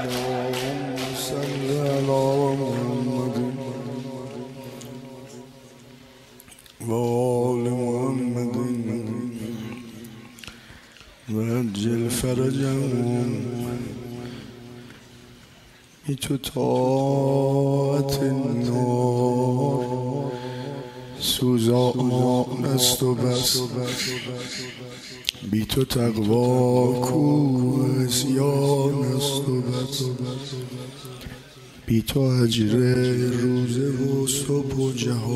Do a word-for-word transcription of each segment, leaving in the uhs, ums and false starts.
اللهم صل على محمد و آل محمد و عجل فرجهم. بی تو طاعت النار سوزان است و بس، بی تو تقوا کو عصیان است و بس، بی تو اجر روزه و صبح و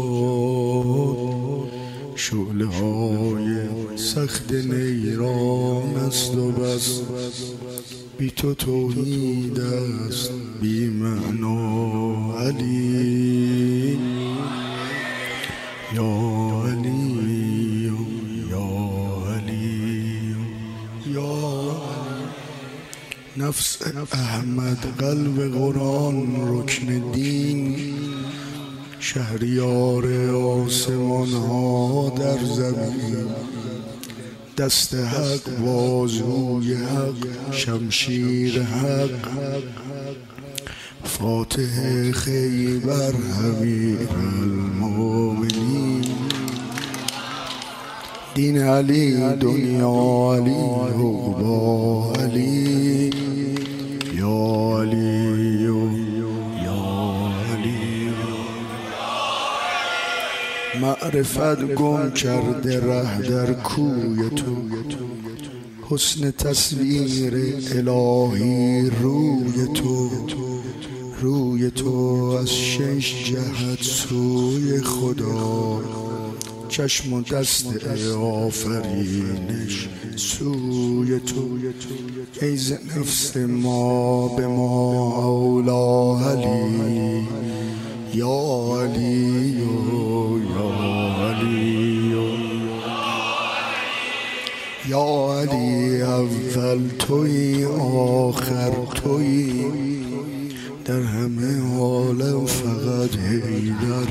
جهاد شعله های سخت نیران است و بس، بی تو توحید است بی معنا علی یا علی یا علی یا نفس احمد قلب قرآن رکن دین، شهریار آسمان ها در زمین، دست حق بازوی حق شمشیر حق، فاتح خیبر امیر المؤمنین، دین علی دنیا علی عقبا علی یا علی یا علی. معرفت گم کرده ره در کوی تو، حسن تصویر الهی روی تو، روی تو از شش جهت سوی خدا، چشم و دست آفرینش سوی تو، ای ز نفس ما به ما اولا علی یا علی یا علی یا علی. اول توی آخر توی، در همه عالم فقط حیدر،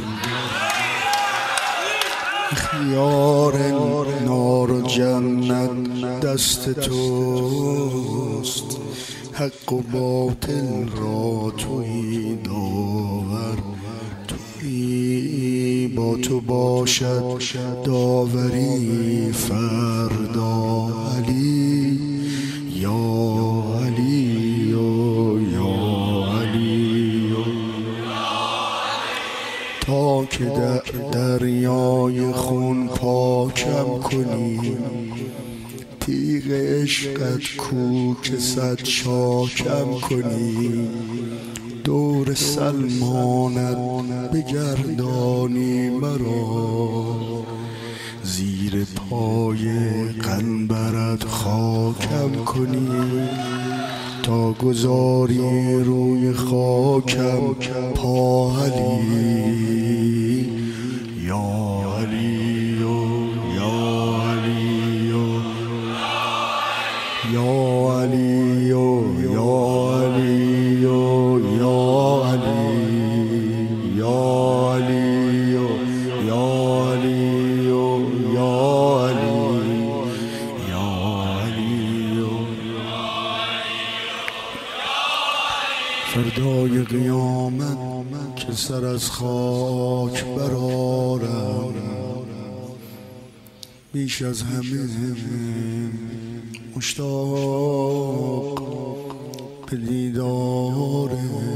اختیار نار و جنت دست توست، حق و باطل را توی داور، توی با تو باشد داوری فردا علی یا علی تا که در دریای خون پاکم کنی، تیغ عشقت کو که صد شاکم کنی، دور سلمانت بگردانی مرا، زیر پای قنبرت خاکم کنی، تا گذاری روی خاکم پا علی یا علی یا علی یا علی یا علی یا علی یا علی یا علی یا علی یا علی. فردای قیامت که سر از خاک برآرم، بیش از همه مشتاق به دیدار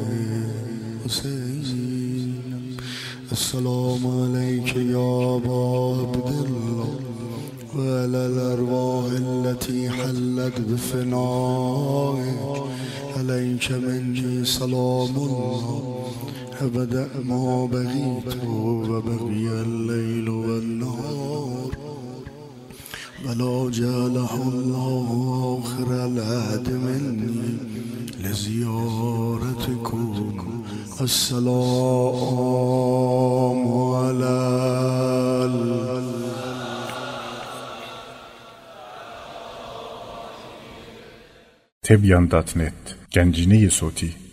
حسین. السلام علیک یا ابا عبدالله و علی الارواح التي حلت بفنائک، علیک منی سلام الله ابدا ما بقیت و بقی اللیل و النهار، ولا جعله الله آخر العهد منی لزیارتکم. السلام علی تبیان دات نت گنجینه صوتی.